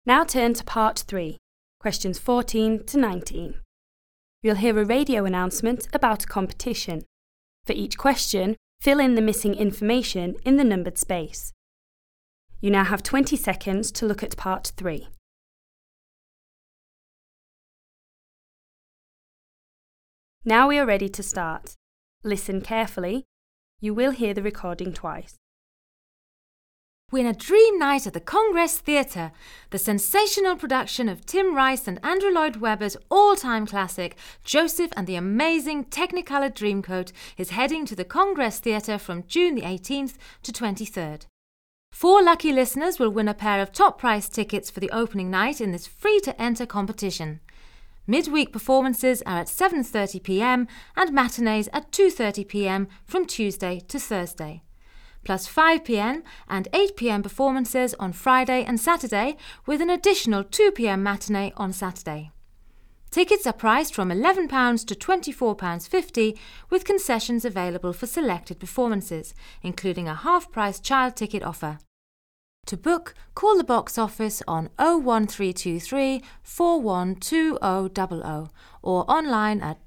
Now turn to Part 3, questions 14 to 19. You'll hear a radio announcement about a competition. For each question, fill in the missing information in the numbered space. You now have 20 seconds to look at Part 3. Now we are ready to start. Listen carefully. You will hear the recording twice. Win a dream night at the Congress Theatre, the sensational production of Tim Rice and Andrew Lloyd Webber's all-time classic, Joseph and the Amazing Technicolor Dreamcoat, is heading to the Congress Theatre from June the 18th to 23rd. 4 lucky listeners will win a pair of top-price tickets for the opening night in this free-to-enter competition. Midweek performances are at 7:30 p.m. and matinees at 2:30 p.m. from Tuesday to Thursday. Plus 5 p.m. and 8 p.m. performances on Friday and Saturday, with an additional 2 p.m. matinee on Saturday. Tickets are priced from £11 to £24.50, with concessions available for selected performances, including a half-price child ticket offer. To book, call the box office on 01323 412000 or online at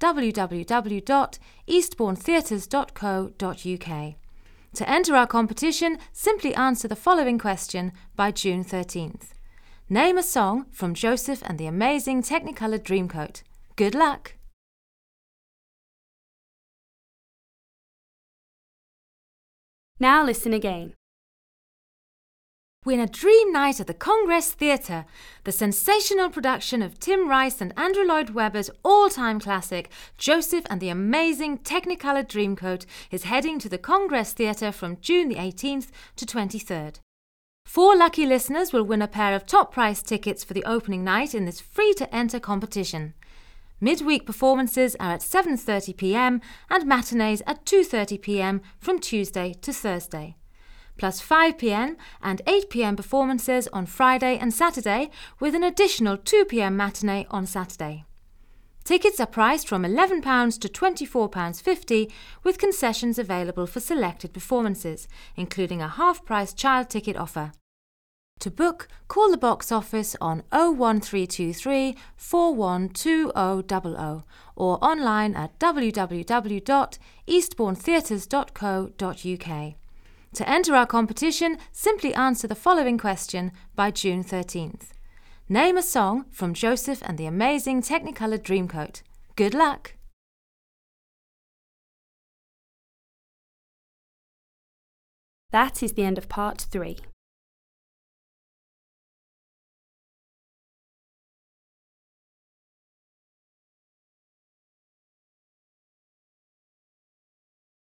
www.eastbournetheatres.co.uk. To enter our competition, simply answer the following question by June 13th. Name a song from Joseph and the Amazing Technicolor Dreamcoat. Good luck! Now listen again. Win a dream night at the Congress Theatre, the sensational production of Tim Rice and Andrew Lloyd Webber's all-time classic, Joseph and the Amazing Technicolor Dreamcoat, is heading to the Congress Theatre from June the 18th to 23rd. 4 lucky listeners will win a pair of top-price tickets for the opening night in this free-to-enter competition. Midweek performances are at 7:30 p.m. and matinees at 2:30 p.m. from Tuesday to Thursday. Plus 5 p.m. and 8 p.m. performances on Friday and Saturday, with an additional 2 p.m. matinee on Saturday. Tickets are priced from £11 to £24.50, with concessions available for selected performances, including a half-price child ticket offer. To book, call the box office on 01323 412000 or online at www.eastbournetheatres.co.uk. To enter our competition, simply answer the following question by June 13th. Name a song from Joseph and the Amazing Technicolor Dreamcoat. Good luck! That is the end of Part 3.